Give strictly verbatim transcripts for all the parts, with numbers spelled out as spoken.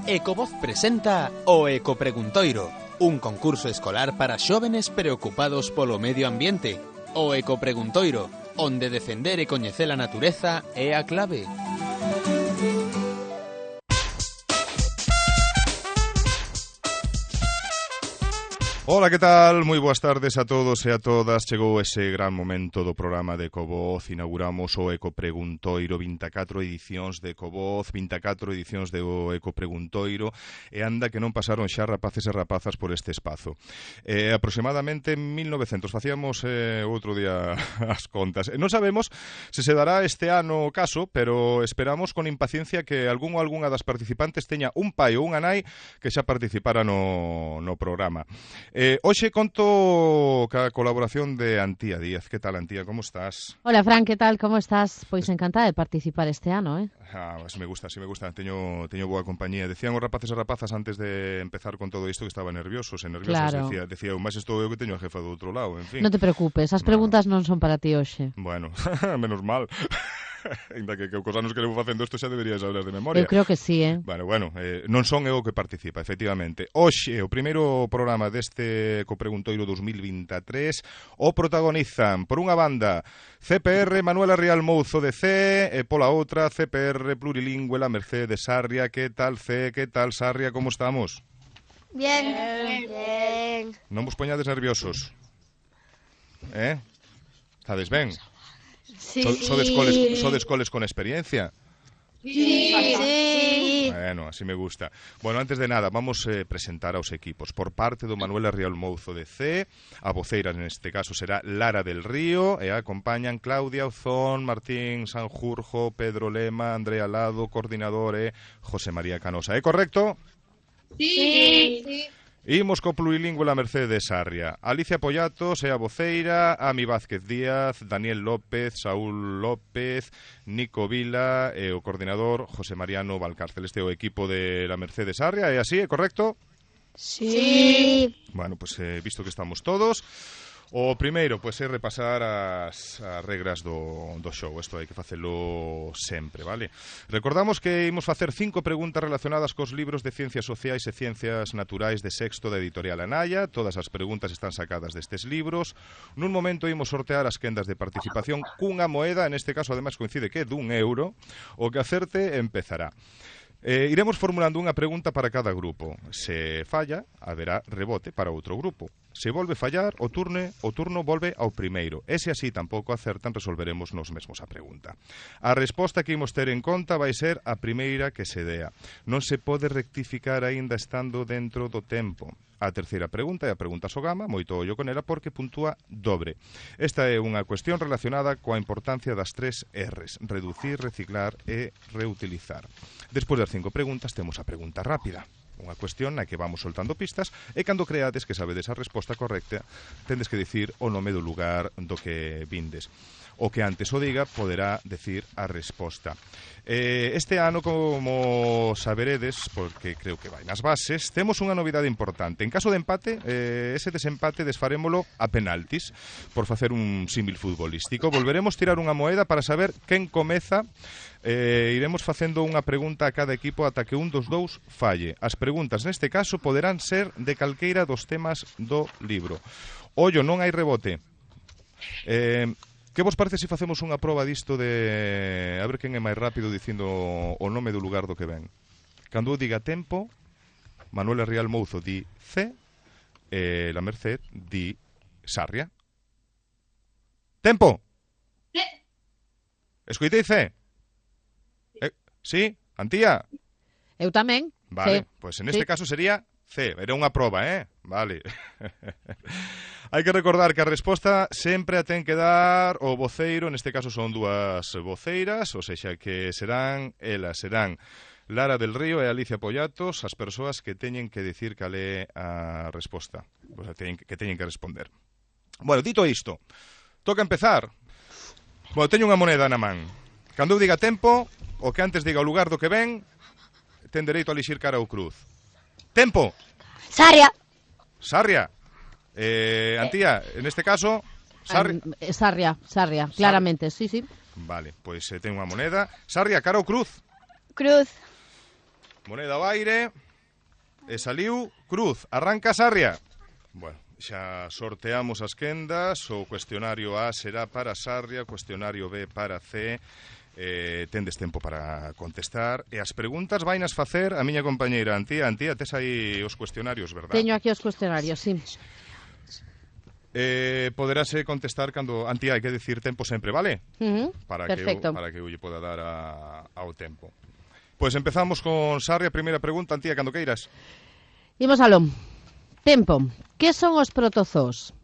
Ecovoz presenta o Ecopreguntoiro, un concurso escolar para xóvenes preocupados polo medio ambiente. O Ecopreguntoiro, onde defender e coñecer a natureza é a clave. Ola, que tal? Moi boas tardes a todos e a todas. Chegou ese gran momento do programa de Ecovoz. Inauguramos o Ecopreguntoiro, vinte e catro edicións de Ecovoz, vinte e catro edicións de o Ecopreguntoiro, e anda que non pasaron xa rapaces e rapazas por este espazo. Eh, aproximadamente mil novecentos, facíamos eh, outro día as contas. E non sabemos se se dará este ano o caso, pero esperamos con impaciencia que algún ou algunha das participantes teña un pai ou unha nai que xa participara no, no programa. Eh, hoxe conto ca colaboración de Antía Díaz. Que tal, Antía? Como estás? Hola, Fran, que tal? Como estás? Pois encantada de participar este ano, eh? Ah, si me gusta, si me gusta. Teño, teño boa compañía. Decían os rapaces e rapazas antes de empezar con todo isto que estaban nerviosos e nerviosas. Claro. Decía, decía eu, máis estou eu que teño a jefa do outro lado, en fin. Non te preocupes, as preguntas no. non son para ti hoxe. Bueno, menos mal. Ainda que, que cos anos que levo facendo isto xa deberías saber de memoria. Eu creo que sí, eh? Bueno, bueno, eh, non son eu que participa, efectivamente. Hoxe, o primeiro programa deste Ecopreguntoiro dos mil vinte e tres, o protagonizan, por unha banda, C P R Manuela Rial Mouzo de C, e pola outra, C P R Plurilingüe La Merced de Sarria. Que tal, C? Que tal, Sarria? Como estamos? Bien, bien, bien. Non vos poñades nerviosos? Eh? Estades ben? Sí. So, sodes, coles, sodes coles con experiencia? Sí. Sí. Bueno, así me gusta. Bueno, antes de nada, vamos a eh, presentar aos equipos. Por parte do Manuela Rial Mouzo de C, a voceira neste caso será Lara del Río, e acompañan Claudia Ozón, Martín Sanjurjo, Pedro Lema, Andrea Lado, coordinador, e José María Canosa. É correcto? Sí. Sí. Imos co Plurilingüe La Merced de Sarria. Alicia Pollatos é a voceira, Ami Vázquez Díaz, Daniel López, Saúl López, Nico Vila e o coordinador José Mariano Valcárcel. Este é o equipo de La Merced de Sarria, é así, é correcto? Sí. Bueno, pues eh, visto que estamos todos, o primeiro, pois, é repasar as, as regras do, do show. Isto hai que facelo sempre, vale? Recordamos que imos facer cinco preguntas relacionadas cos libros de Ciencias Sociais e Ciencias Naturais de sexto da editorial Anaya. Todas as preguntas están sacadas destes libros. Nun momento imos sortear as quendas de participación cunha moeda, en este caso, ademais, coincide que é dun euro. O que acerte empezará. Eh, iremos formulando unha pregunta para cada grupo. Se falla, haberá rebote para outro grupo. Se volve fallar, o turno, o turno volve ao primeiro. E se así tampouco acertan, resolveremos nos mesmos a pregunta. A resposta que imos ter en conta vai ser a primeira que se dea. Non se pode rectificar aínda estando dentro do tempo. A terceira pregunta é a pregunta Sogama, moito ollo con ela porque puntúa dobre. Esta é unha cuestión relacionada coa importancia das tres R's: reducir, reciclar e reutilizar. Despois das cinco preguntas temos a pregunta rápida, unha cuestión na que vamos soltando pistas, e cando creades que sabedes a resposta correcta, tendes que dicir o nome do lugar do que vindes. O que antes o diga poderá decir a resposta. Eh, este ano, como saberedes, porque creo que vai nas bases, temos unha novidade importante. En caso de empate, eh, ese desempate desfarémolo a penaltis, por facer un símil futbolístico. Volveremos tirar unha moeda para saber quen comeza. Eh, iremos facendo unha pregunta a cada equipo ata que un dos dous falle. As preguntas, neste caso, poderán ser de calqueira dos temas do libro. Ollo, non hai rebote. Eh... Que vos parece se facemos unha proba disto de a ver quen é máis rápido dicindo o nome do lugar do que ven? Cando eu diga tempo, Manuela Rial Mouzo di C e La Merced di Sarria. Tempo! Sí. Escoitei C? Eh, sí? Antía? Eu tamén. Vale, sí. Pois en este sí. caso sería C. Era unha proba, eh? Vale. Hai que recordar que a resposta sempre a ten que dar o voceiro, neste caso son dúas voceiras, ou seja, que serán, elas serán Lara del Río e Alicia Pollatos, as persoas que teñen que dicir cal é a resposta, o sea, teñen, que teñen que responder. Bueno, dito isto, toca empezar. Bueno, teño unha moneda na man. Cando eu diga tempo, o que antes diga o lugar do que ven, ten dereito a elixir cara ou cruz. Tempo! Sarria. Sarria. Eh, Antía, en este caso, Sarria. Um, Sarria, Sarria, claramente, sí, sí. Vale, pois pues, eh, ten unha moneda. Sarria, cara ou cruz? Cruz. Moneda ao aire. E saliu cruz. Arranca Sarria. Bueno, xa sorteamos as quendas. O cuestionario A será para Sarria, o cuestionario B para C. Eh, tendes tempo para contestar. E as preguntas vainas facer a miña compañeira Antía. Antía, tes aí os cuestionarios, verdad? Teño aquí os cuestionarios, sí. Eh, poderase contestar cando... Antía, hai que decir tempo sempre, vale? Uh -huh. Para Perfecto. que eu, para que eu lle poda dar a, ao tempo. Pois empezamos con Sarria. Primeira pregunta, Antía, cando queiras. Imos aló. Tempo. Que son os protozoos?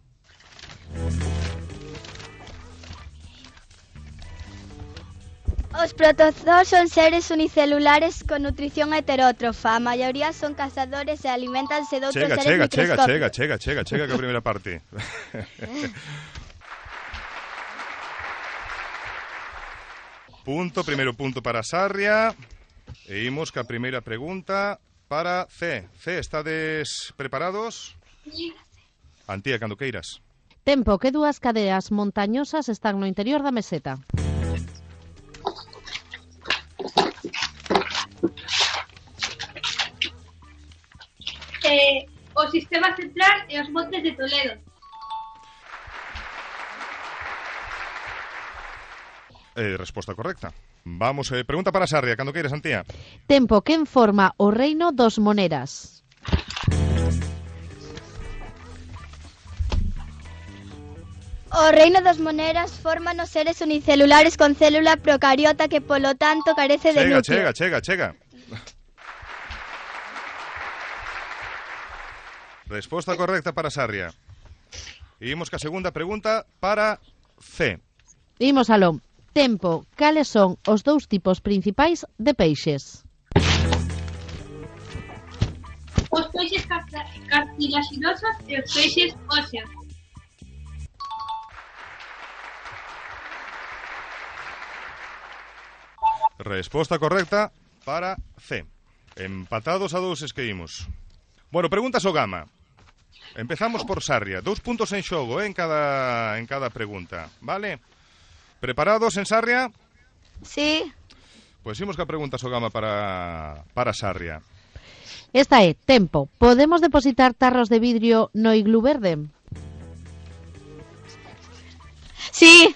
Os protozoos son seres unicelulares con nutrición heterótrofa. A maioría son cazadores e alimentanse de outros Chega, seres chega, chega, microscópicos. chega, chega, chega, chega, que a primeira parte. Punto, primeiro punto para Sarria. E imos ca primeira pregunta para C. C, estades preparados? Sí. Antía, cando queiras. Tempo. Que dúas cadeas montañosas están no interior da meseta? Eh, o Sistema Central e os Montes de Toledo. Eh, resposta correcta. Vamos, eh, pregunta para Sarria, cando queiras, Antía. Tempo. Quen forma o reino dos moneras? O reino dos moneras forman os seres unicelulares con célula procariota que, polo tanto, carece de Chega, núcleo. chega, chega, chega. Resposta correcta para Sarria. Imos ca segunda pregunta para C. Imos aló. Tempo. Cales son os dous tipos principais de peixes? Os peixes carta- cartilaginosos e os peixes óseos. Resposta correcta para C. Empatados a dous esqueimos. Bueno, preguntas o Gama. Empezamos por Sarria. Dous puntos en xogo, eh, en cada en cada pregunta, vale? Preparados en Sarria? Sí. Pois imos ca preguntas o Gama para para Sarria. Esta é, tempo. Podemos depositar tarros de vidrio no iglú verde? Sí.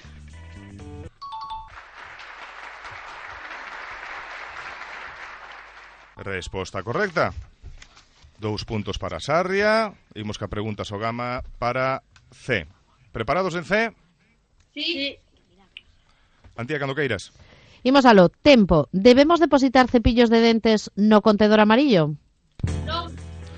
Resposta correcta. Dous puntos para Sarria. Imos ca preguntas o Gama para C. Preparados en C? Sí. Antía, cando queiras. Imos aló. Tempo. Debemos depositar cepillos de dentes no contedor amarillo? Non.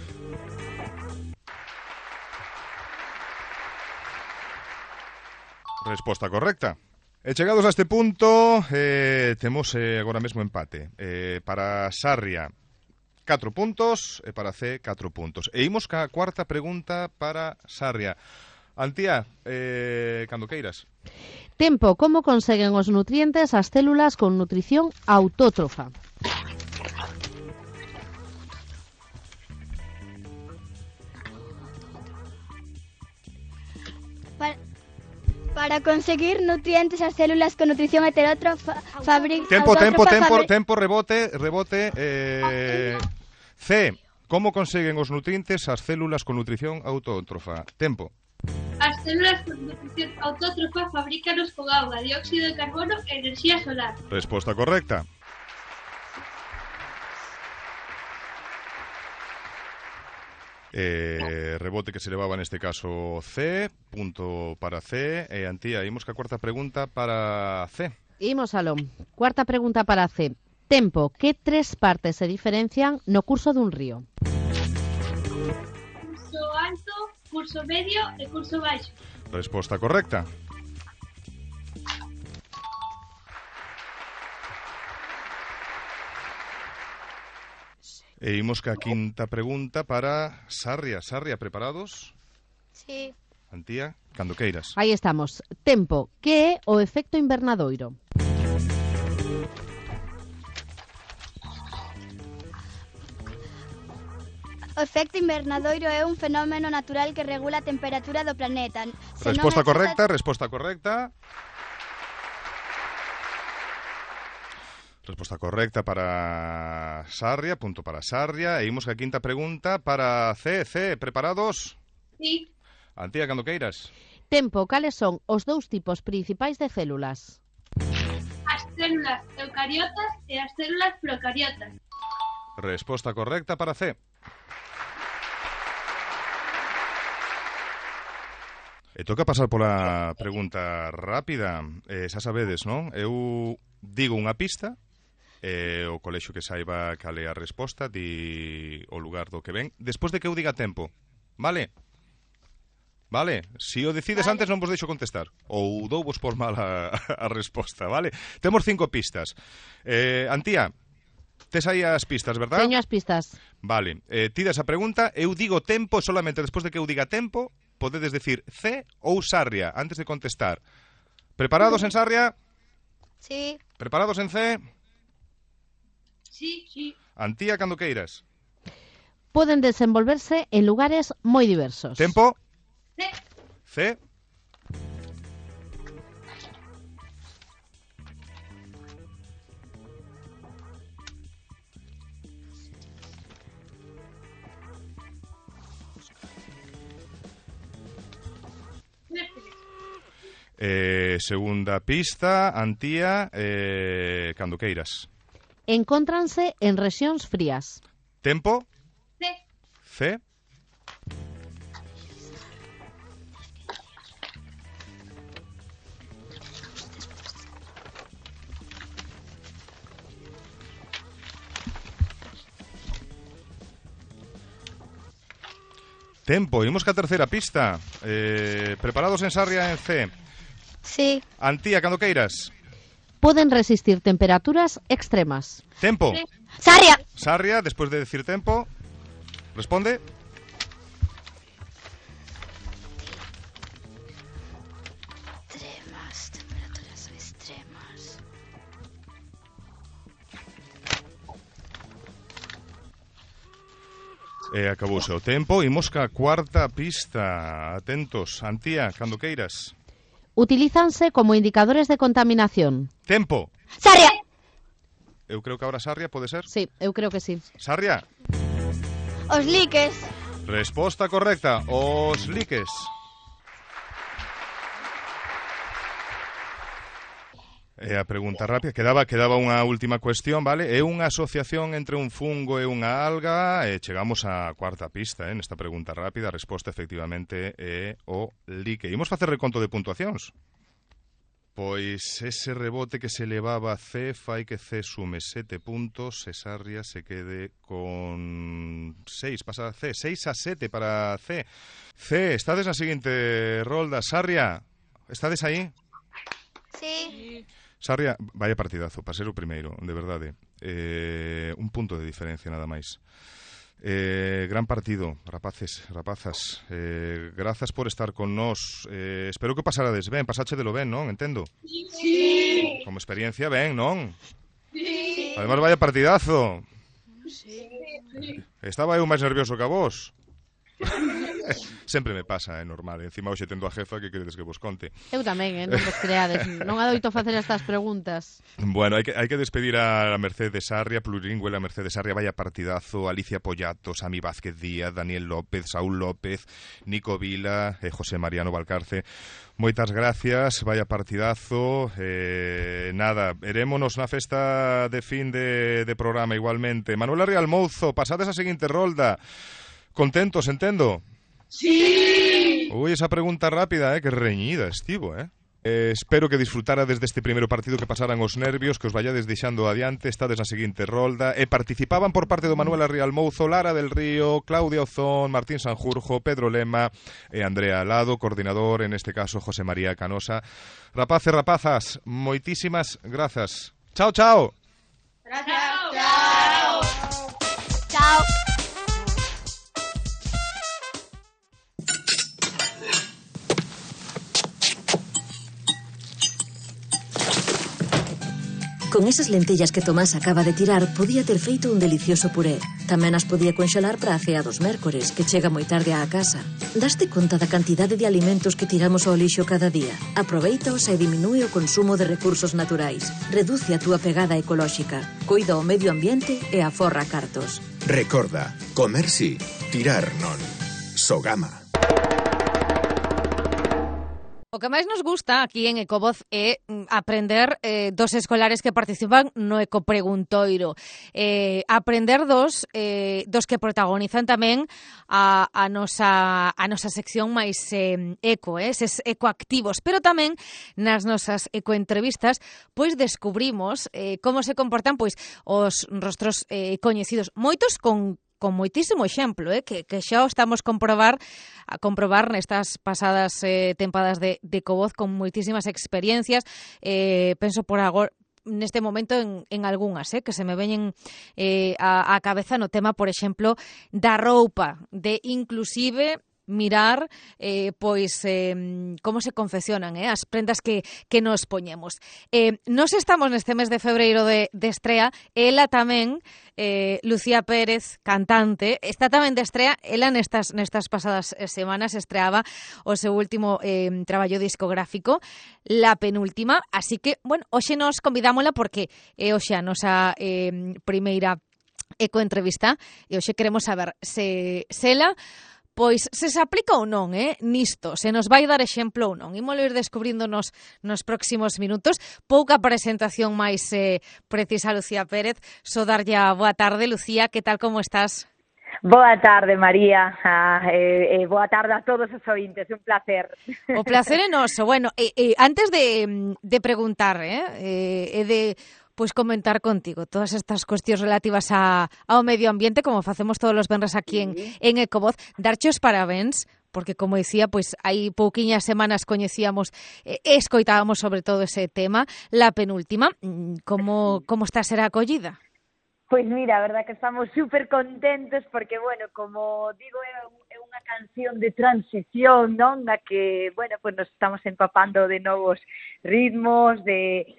Resposta correcta. E chegados a este punto, eh, temos eh, agora mesmo empate. Eh, para Sarria, catro puntos, e para C, catro puntos. E imos ca cuarta pregunta para Sarria. Antía, eh, cando queiras. Tempo. Como conseguen os nutrientes as células con nutrición autótrofa? Para, para conseguir nutrientes as células con nutrición heterótrofa fabrican... Tempo, tempo, tempo, tempo, rebote, rebote. Eh, C. Como conseguen os nutrientes as células con nutrición autótrofa? Tempo. As células con nutrición autótrofa fabrícanos con auga, dióxido de carbono e enerxía solar. Resposta correcta. Eh, rebote que se levaba neste caso C, punto para C. E Antía, imos ca cuarta pregunta para C. Imos aló. Cuarta pregunta para C. Tempo. Que tres partes se diferencian no curso dun río? Curso alto, curso medio e curso baixo. Resposta correcta. E imos ca quinta pregunta para Sarria. Sarria, preparados? Sí. Antía, cando queiras. Aí estamos. Tempo. Que é o efecto invernadoiro? O efecto invernadoiro é un fenómeno natural que regula a temperatura do planeta. Se non Resposta existe- correcta, resposta correcta. Resposta correcta para Sarria, punto para Sarria. E imos a quinta pregunta para C. C, preparados? Sí. Antía, cando queiras. Tempo, cales son os dous tipos principais de células? As células eucariotas e as células procariotas. Resposta correcta para C. E toca pasar pola pregunta rápida. Eh, xa sabedes, non? Eu digo unha pista, e o colexio que saiba cal é a resposta di o lugar do que ven, despois de que eu diga tempo. Vale? Vale? Si o decides vale. Antes non vos deixo contestar. Ou douvos por mal a, a resposta, vale? Temos cinco pistas. Eh, Antía, tes aí as pistas, verdad? Teño as pistas. Vale. Eh, ti das a pregunta, eu digo tempo, solamente despois de que eu diga tempo, podedes decir C ou Sarria antes de contestar. Preparados en Sarria? Sí. Preparados en C? Sí, sí. Antía, cando queiras. Poden desenvolverse en lugares moi diversos. Tempo? C. C. Eh, segunda pista, Antía, eh, cando queiras. Encóntranse en rexións frías. Tempo? C. C. Tempo, imos ca terceira pista. Eh, preparados en Sarria en C. Sí. Antía, cando queiras. Poden resistir temperaturas extremas. Tempo. Sí. Sarria. Sarria, despois de decir tempo, responde. Extremas, temperaturas extremas. E acabouse o tempo. Imos ca cuarta pista. Atentos. Antía, cando queiras. Utilízanse como indicadores de contaminación. Tempo. Sarria. Eu creo que ahora Sarria, pode ser? Sí, eu creo que sí. Sarria. Os liques. Resposta correcta. Os liques. E a pregunta rápida, quedaba quedaba unha última cuestión, vale? É unha asociación entre un fungo e unha alga, e chegamos á cuarta pista, eh, nesta pregunta rápida. A resposta efectivamente é o like. Imos facer reconto de puntuacións. Pois ese rebote que se levaba C fai que C sume sete puntos e Sarria se quede con seis, pasa C, seis a sete para C. C, estades na seguinte rolda. Sarria, estades aí? Sí. Sarria, vaya partidazo, para ser o primeiro, de verdade. Eh, un punto de diferencia, nada máis. Eh, gran partido, rapaces, rapazas. Eh, grazas por estar con nós. Eh, espero que pasarades ben, pasache de lo ben, non? Entendo? Sí. Como experiencia ben, non? Sí. Además, vaya partidazo. Sí. Estaba eu máis nervioso que a vos. Sempre me pasa, é eh, normal. Encima hoxe tendo a jefa, que queredes que vos conte? Eu tamén, eh, non vos creades. Non adoito facer estas preguntas. Bueno, hai que, hai que despedir a la Mercedes Sarria, plurilingüe, la Mercedes Sarria, vaya partidazo. Alicia Pollato, Sami Vázquez Díaz, Daniel López, Saúl López, Nico Vila, eh, José Mariano Valcarce. Moitas gracias, vaya partidazo. Eh, nada, verémonos na festa de fin de, de programa igualmente. Manuela Rial Mouzo, pasades a seguinte rolda. Contentos, entendo? Sí. Ui, esa pregunta rápida, eh, que reñida estivo, eh? eh espero que disfrutara desde este primeiro partido, que pasaran os nervios, que os vayades deixando adiante. Estades na seguinte rolda e participaban por parte do Manuela Rial Mouzo, Lara del Río, Claudia Ozón, Martín Sanjurjo, Pedro Lema e Andrea Alado, coordinador, en este caso, José María Canosa. Rapaces, rapazas, moitísimas grazas. Chao, chao. Gracias. Chao. Chao. Con esas lentellas que Tomás acaba de tirar, podía ter feito un delicioso puré. Tamén as podía conxelar para a cea dos mércores, que chega moi tarde á casa. Daste conta da cantidade de alimentos que tiramos ao lixo cada día? Aproveitaos e diminúe o consumo de recursos naturais. Reduce a túa pegada ecolóxica. Cuida o medio ambiente e aforra cartos. Recorda, comer sí, tirar non. Sogama. O que máis nos gusta aquí en Ecovoz é aprender eh, dos escolares que participan no Ecopreguntoiro. Eh, aprender dos, eh, dos que protagonizan tamén a, a, nosa, a nosa sección máis eh, eco, eh, eses ecoactivos. Pero tamén nas nosas ecoentrevistas pois descubrimos eh, como se comportan pois os rostros eh, coñecidos. Moitos con con moitísimo exemplo, eh, que, que xa o estamos comprobar a comprobar nestas pasadas eh, tempadas de, de Ecovoz con moitísimas experiencias. Eh, penso por agora neste momento en, en algunhas, eh, que se me veñen eh, a, a cabeza no tema, por exemplo, da roupa, de inclusive mirar eh, pois eh, como se confeccionan eh, as prendas que, que nos poñemos. Eh, nos estamos neste mes de febreiro de, de estrea, ela tamén, eh, Lucía Pérez, cantante, está tamén de estrea, ela nestas, nestas pasadas semanas estreaba o seu último eh, traballo discográfico, La Penúltima, así que, bueno, hoxe nos convidámola porque é hoxe a nosa eh, primeira ecoentrevista e hoxe queremos saber se, se ela pois se se aplica ou non, eh, nisto, se nos vai dar exemplo ou non. Ímolo ir descubrindo nos, nos próximos minutos. Pouca presentación máis eh, precisa, Lucía Pérez. So darlle a boa tarde, Lucía, que tal, como estás? Boa tarde, María. Ah, eh, eh, boa tarde a todos os ointes, un placer. O placer é noso. Bueno, eh, eh, antes de, de preguntar, eh, eh, de pois comentar contigo todas estas cuestións relativas a, ao medio ambiente, como facemos todos os venres aquí en, en Ecovoz, darche os parabéns, porque, como dicía, pois hai pouquiñas semanas coñecíamos e eh, escoitábamos sobre todo ese tema, La Penúltima. Como, como está a ser a acollida? Pois mira, a verdad que estamos super contentos porque, bueno, como digo, é unha canción de transición, non? Na que, bueno, pois nos estamos empapando de novos ritmos, de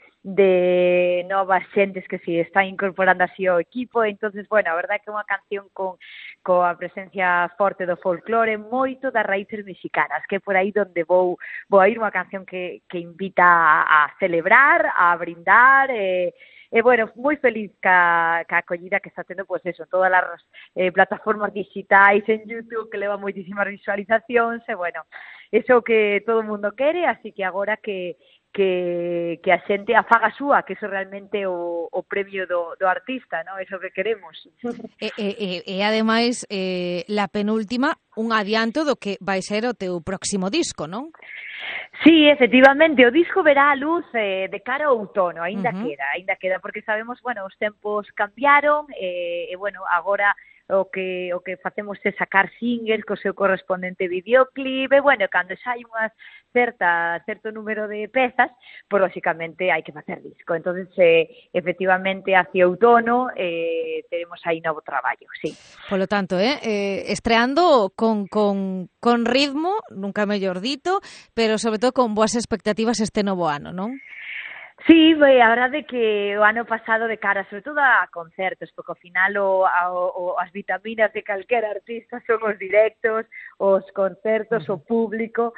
de novas xentes que se está incorporando así ao equipo. Entonces, bueno, a verdade é que é unha canción con coa presencia forte do folclore, moito das raíces mexicanas, que é por aí donde vou vou a ir, unha canción que, que invita a, a celebrar, a brindar, e, e bueno, moi feliz ca, ca acollida que está tendo, pois eso, todas as eh, plataformas digitais en YouTube, que leva moitísimas visualizacións, e bueno, eso que todo o mundo quere, así que agora que que, que a xente a faga súa, que eso realmente o, o premio do, do artista, ¿no? Eso que queremos. E, e, e ademais, eh, La Penúltima, un adianto do que vai ser o teu próximo disco, non? Sí, efectivamente, o disco verá a luz eh, de cara ao outono, aínda uh-huh. queda, aínda queda, porque sabemos, bueno, os tempos cambiaron, e, eh, bueno, agora o que o que facemos é sacar singles co seu correspondente videoclip, e, bueno, cando xa hai unha certa certo número de pezas, pois, lóxicamente, hai que facer disco. Entonces, eh, efectivamente, hacia outono eh, teremos aí novo traballo, sí. Polo tanto, eh, eh estreando con, con, con ritmo, nunca mellor dito, pero sobre todo con boas expectativas este novo ano, non? Sí, a verdade é que o ano pasado de cara, sobre todo a concertos, porque ao final o, a, o, as vitaminas de calquera artista son os directos, os concertos, o público,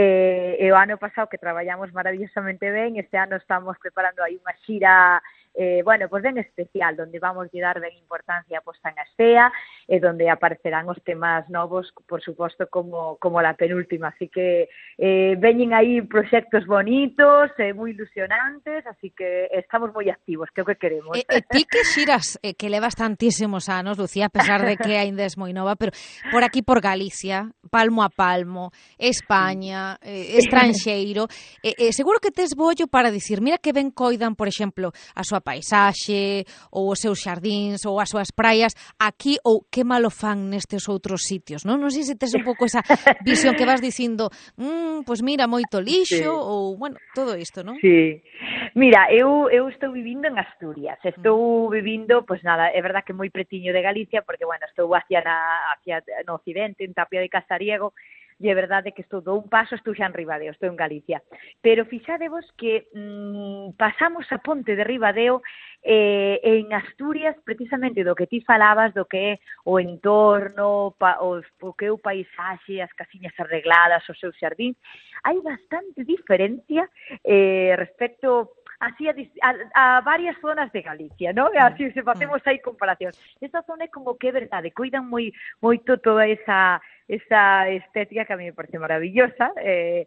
e, e o ano pasado que traballamos maravillosamente ben, este ano estamos preparando aí unha xira eh, bueno, pues ben especial, donde vamos a dar ben importancia posta en Astea, e donde aparecerán os temas novos, por suposto, como, como La Penúltima. Así que eh, veñen aí proxectos bonitos, eh, moi ilusionantes, así que estamos moi activos, que é o que queremos. E, e ti que xiras, eh, que levas tantísimos anos, Lucía, a pesar de que ainda es moi nova, pero por aquí, por Galicia, palmo a palmo, España, eh, estranxeiro, eh, eh, seguro que tes bollo para dicir, mira que ben coidan, por exemplo, a súa paisaxe, ou os seus xardíns, ou as súas praias, aquí, ou que malo fan nestes outros sitios, non? Non sei se tes un pouco esa visión que vas dicindo, mmm, pois mira, moito lixo, sí. Ou, bueno, todo isto, non? Sí. Mira, eu, eu estou vivindo en Asturias, estou vivindo, pois nada, é verdad que moi pretiño de Galicia, porque, bueno, estou hacia, na, hacia no occidente, en Tapia de Casariego, e é verdade que estou do un paso, estou xa en Ribadeo, estou en Galicia. Pero fixadevos que mm, pasamos a ponte de Ribadeo eh, en Asturias, precisamente do que ti falabas, do que é o entorno, pa, o, o que é o paisaxe, as casiñas arregladas, o seu xardín, hai bastante diferencia eh, respecto así a, a, a varias zonas de Galicia, ¿no? Así se facemos aí comparacións. Esta zona é como que é verdade, cuidan moi moito toda esa esa estética que a mí me parece maravillosa, eh,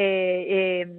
eh, eh,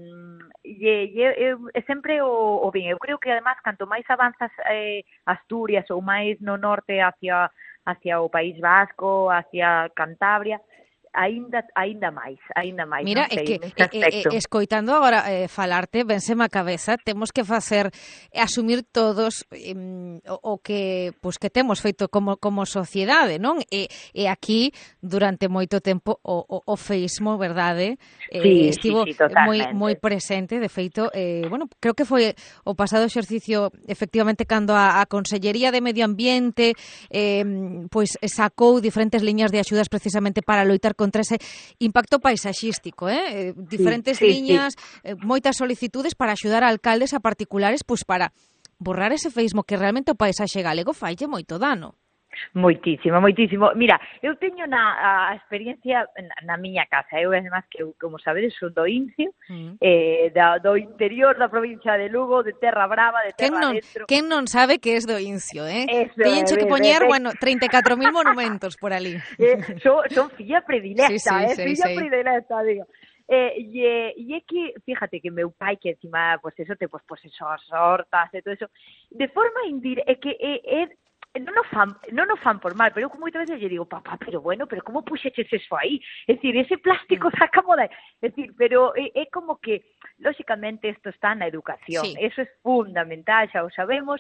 e, e, e, e sempre o, o ben. Eu creo que además canto máis avanzas eh, Asturias ou máis no norte hacia hacia o País Vasco, hacia Cantabria, aínda aínda máis, aínda máis. Mira, non sei, é que eh, eh, escoitando agora eh, falarte, vénseme a cabeza, temos que facer asumir todos eh, o, o que pues que temos feito como como sociedade, non? E, e aquí durante moito tempo o, o, o feísmo, verdade? Eh, sí, estivo sí, sí, moi moi presente, de feito, eh, bueno, creo que foi o pasado exercicio efectivamente cando a, a Consellería de Medio Ambiente eh, pois sacou diferentes liñas de axudas precisamente para loitar con contra ese impacto paisaxístico, eh? diferentes sí, sí, liñas, sí. Eh, moitas solicitudes para axudar a alcaldes a particulares pois para borrar ese feísmo que realmente o paisaxe galego faille moito dano. Moitísimo, moitísimo. Mira, eu teño na a experiencia na, na miña casa. Eu, además, que eu, como sabedes, son do Incio, mm. eh, da, do interior da provincia de Lugo, de Terra Brava, de Terra non, Adentro. Quen non sabe que es do Incio, eh? Teñenche que poñer, bueno, treinta e catro mil monumentos por ali. Eh, son, son filla predilecta, sí, sí, eh? Sí, filla sí. predilecta, digo. Eh, e, e é que, fíjate, que meu pai, que encima, pues eso, te, pues, pues eso, as hortas e todo eso, de forma indirecta, é que é, é non o fan, non o fan por mal, pero eu moitas veces lle digo, papá, pero bueno, pero como puxeches eso aí? É dicir, ese plástico saca moda. É dicir, pero é, é como que, lóxicamente, isto está na educación. Sí. Eso é fundamental, xa o sabemos,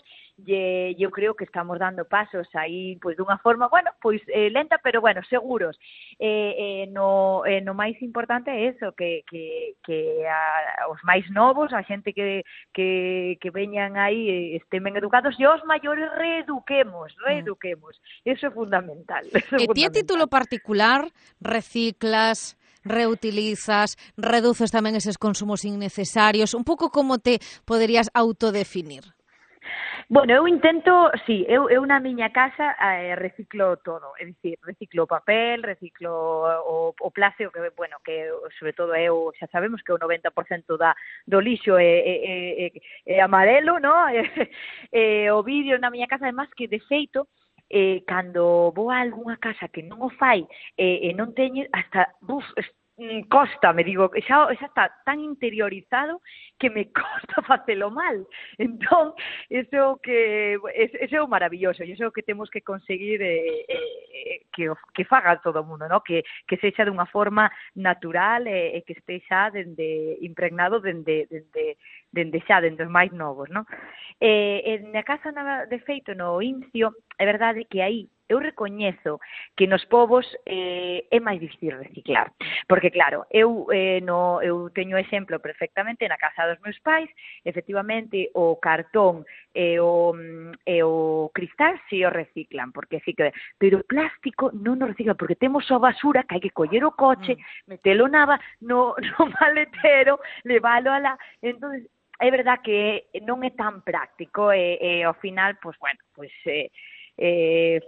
e eu creo que estamos dando pasos aí, pois, dunha forma, bueno, pois, eh, lenta, pero, bueno, seguros. Eh, eh, no, eh, no máis importante é eso, que, que, que a, os máis novos, a xente que, que, que veñan aí, estén ben educados, e os maiores reeduquemos, reeduquemos. Eso é fundamental. Eso é e ti a fundamental. título particular reciclas, reutilizas, reduces tamén eses consumos innecesarios, un pouco como te poderías autodefinir? Bueno, eu intento, sí, eu, eu na miña casa eh, reciclo todo, é dicir, reciclo o papel, reciclo o, o plástico, que, bueno, que sobre todo é o, xa sabemos que o noventa por cento da, do lixo é, é, é, é amarelo, no? E, e, o vidro na miña casa, además, que de feito, eh, cando vou a algunha casa que non o fai e eh, non teñe, hasta, buf, costa, me digo, xa, xa está tan interiorizado que me costa facelo mal. Entón, eso que eso é o maravilloso, e eso que temos que conseguir eh, eh, que, que faga todo o mundo, ¿no? Que, que sexa dunha forma natural e eh, que estexa dende, impregnado dende, dende, dende xa, dende os máis novos, ¿no? Eh, en na casa, na, de feito, no Incio, é verdade que aí eu recoñezo que nos povos eh, é máis difícil reciclar, porque claro, eu eh, no eu teño exemplo perfectamente na casa dos meus pais, efectivamente o cartón e o e o cristal si o reciclan, porque sí que, pero o plástico non o reciclan porque temos a basura que hai que coller o coche, mm. metelo na no no maletero, leválo a la, entonces é verdad que non é tan práctico e, e ao final, pois pues, bueno, pois pues, eh, eh,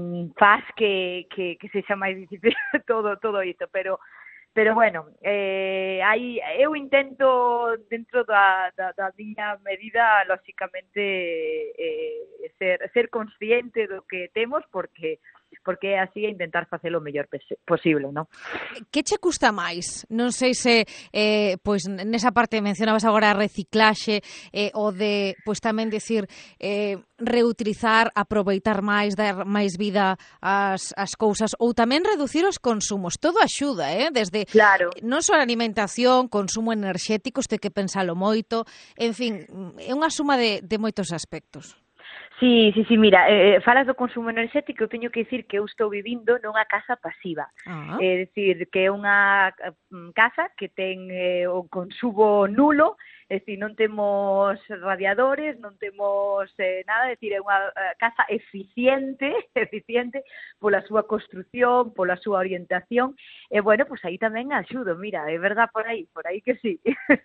faz que, que, que sexa máis difícil todo todo isto, pero pero bueno, eh, aí eu intento dentro da, da, da miña medida, lóxicamente, eh, ser, ser consciente do que temos, porque porque é así a intentar facelo o mellor posible, non? Que che custa máis? Non sei se, eh, pois, nesa parte mencionabas agora a reciclaxe, eh, o de, pois, tamén decir, eh, reutilizar, aproveitar máis, dar máis vida ás, ás cousas, ou tamén reducir os consumos. Todo axuda, eh? Desde, claro. Non só a alimentación, consumo enerxético, este que pensalo moito, en fin, é unha suma de, de moitos aspectos. Sí, sí, sí, mira, eh, falas do consumo enerxético, eu teño que dicir que eu estou vivindo nunha casa pasiva. Ah. É dicir, que é unha casa que ten eh, o consumo nulo, é dicir, non temos radiadores, non temos eh, nada, é dicir, é unha casa eficiente, eficiente pola súa construción, pola súa orientación, e bueno, pois aí tamén axudo, mira, é verdad por aí, por aí que sí.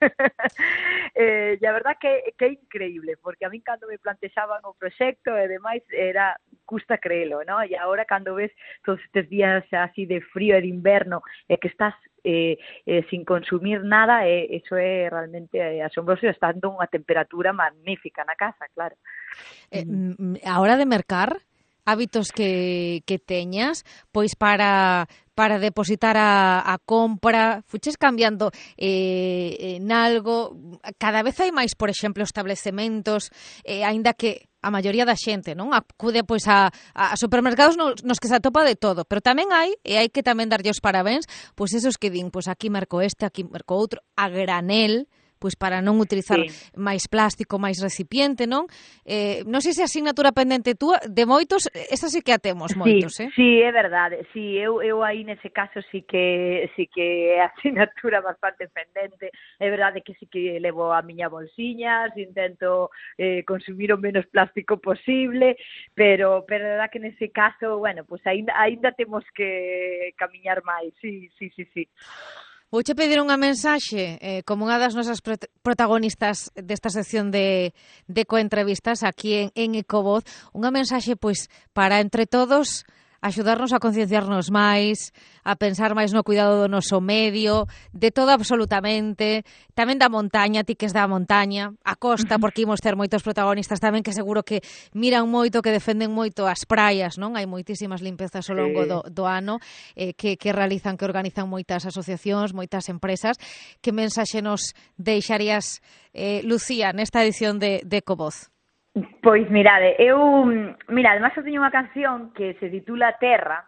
eh, e a verdad que, que é increíble, porque a min cando me plantexaban o proxecto e demais, era custa creelo, ¿no? E agora cando ves todos estes días así de frío e de inverno, e que estás Eh, eh, sin consumir nada, eh, eso é realmente eh, asombroso, estando unha temperatura magnífica na casa, claro. Eh, a hora de mercar, hábitos que, que teñas, pois para para depositar a, a compra, fuches cambiando eh, en algo, cada vez hai máis, por exemplo, establecementos, eh, aínda que a maioría da xente, non? Acude pois a, a supermercados nos, nos que se atopa de todo, pero tamén hai, e hai que tamén darlle os parabéns, pois esos que din, pois aquí merco este, aquí merco outro, a granel, pois para non utilizar sí. máis plástico, máis recipiente, non? Eh, non sei se a asignatura pendente túa, de moitos, esa sí que a temos moitos, sí, eh? Sí, é verdade, sí, eu, eu aí nese caso sí que sí que é a asignatura bastante pendente, é verdade que sí que levo a miña bolsiñas, intento eh, consumir o menos plástico posible, pero, pero é verdade que nese caso, bueno, pues ainda, ainda temos que camiñar máis, sí, sí, sí, sí. Vouche pedir unha mensaxe, eh, como unha das nosas prot- protagonistas desta sección de, de coentrevistas aquí en, en Ecovoz, unha mensaxe pois para entre todos axudarnos a concienciarnos máis, a pensar máis no cuidado do noso medio, de todo absolutamente, tamén da montaña, ti que es da montaña, a costa, porque imos ter moitos protagonistas tamén que seguro que miran moito, que defenden moito as praias, non? Hai moitísimas limpezas ao longo do, do ano eh, que, que realizan, que organizan moitas asociacións, moitas empresas. Que mensaxe nos deixarías, eh, Lucía, nesta edición de, de Ecovoz? Pois mirade, eu, mira, además eu teño unha canción que se titula Terra,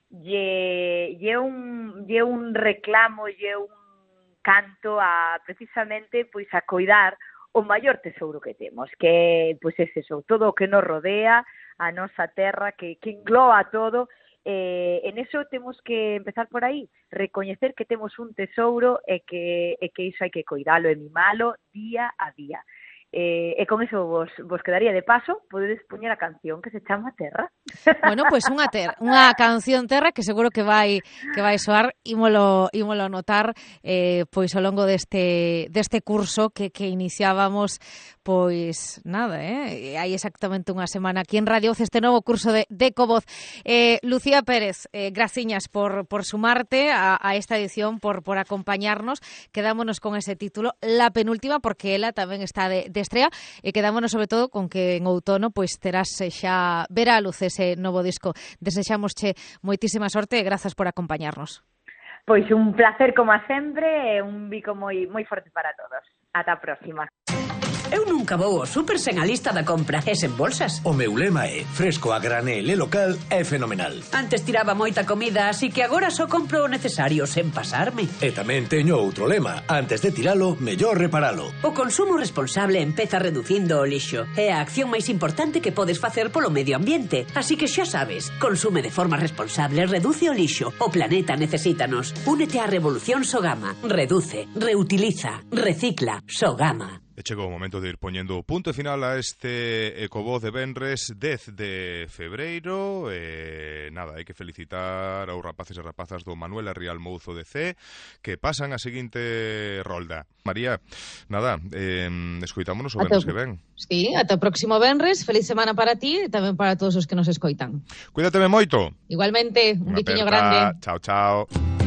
e é un, e un reclamo, e un canto a precisamente pois a coidar o maior tesouro que temos, que pois é eso, todo o que nos rodea, a nosa terra, que, que engloa todo. Eh, en eso temos que empezar por aí, recoñecer que temos un tesouro e que, e que iso hai que coidalo e mimalo día a día. Eh, e con eso vos, vos quedaría de paso, podedes poñer a canción que se chama Terra. Bueno, pois pues unha ter, unha canción Terra que seguro que vai que vai soar, ímolo ímolo notar eh, pois ao longo deste deste curso que que iniciábamos pois nada, eh, hai exactamente unha semana aquí en Radio Voz, este novo curso de, de Ecovoz. Eh, Lucía Pérez, eh, graciñas por por sumarte a, a esta edición, por por acompañarnos. Quedámonos con ese título, la penúltima, porque ela tamén está de, de estrea, e quedámonos sobre todo con que en outono pois terás xa ver a luz ese novo disco. Desexámosche moitísima sorte e grazas por acompañarnos. Pois un placer como sempre e un bico moi moi forte para todos. Ata a próxima. Eu nunca vou ao súper sen a lista da compra e sen bolsas. O meu lema é fresco a granel e local é fenomenal. Antes tiraba moita comida, así que agora só compro o necesario sen pasarme. E tamén teño outro lema, antes de tiralo, mellor reparalo. O consumo responsable empeza reducindo o lixo. É a acción máis importante que podes facer polo medio ambiente. Así que xa sabes, consume de forma responsable, reduce o lixo. O planeta necesítanos. Únete á revolución Sogama. Reduce, reutiliza, recicla. Sogama. E chegou o momento de ir poñendo punto final a este Ecovoz de venres dez de febreiro. E nada, hai que felicitar aos rapaces e rapazas do Manuela Rial Mouzo de C que pasan a seguinte rolda. María, nada, eh, escoitámonos o venres que ven. Sí, ata o próximo venres. Feliz semana para ti e tamén para todos os que nos escoitan. Cuídateme moito. Igualmente, un biquiño grande. Chao, chao.